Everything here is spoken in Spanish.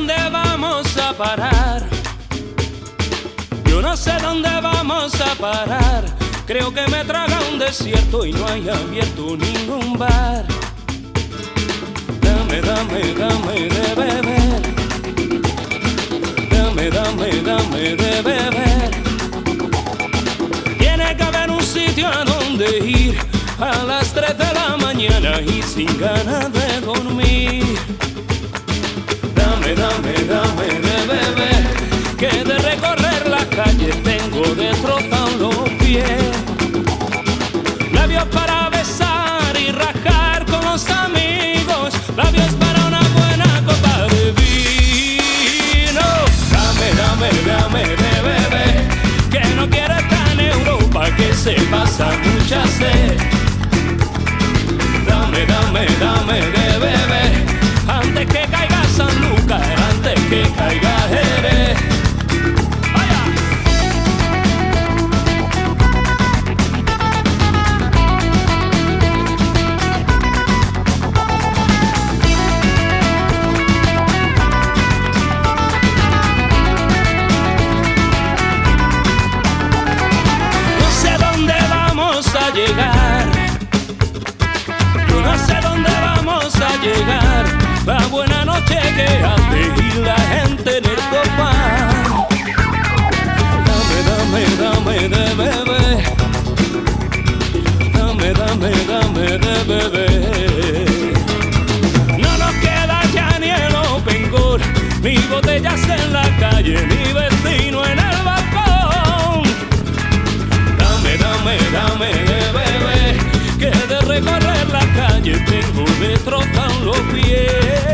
dónde vamos a parar. Yo no sé dónde vamos a parar. Creo que me traga un desierto y no hay abierto ningún bar. Dame, dame, dame de beber. Dame, dame, dame de beber. Tiene que haber un sitio a donde ir a las 3 de la mañana y sin ganas de dormir. Dame, dame, dame de beber, que de recorrer la calle tengo destrozado los pies. Labios para besar y rajar con los amigos, labios para una buena copa de vino. Dame, dame, dame de beber, que no quiero estar en Europa, que se pasa mucha sed. Dame, dame, dame de beber, antes que caiga Sanlúcar, antes que caiga Jerez. Llegar, yo no sé dónde vamos a llegar. La buena noche que hace y la gente en el copán. Dame, dame, dame de beber. Dame, dame, dame de beber. No nos queda ya ni el open goal, ni botellas en la calle, ni vecino en el balcón. Dame, dame, dame de beber, que de recorrer la calle tengo destrozado los pies.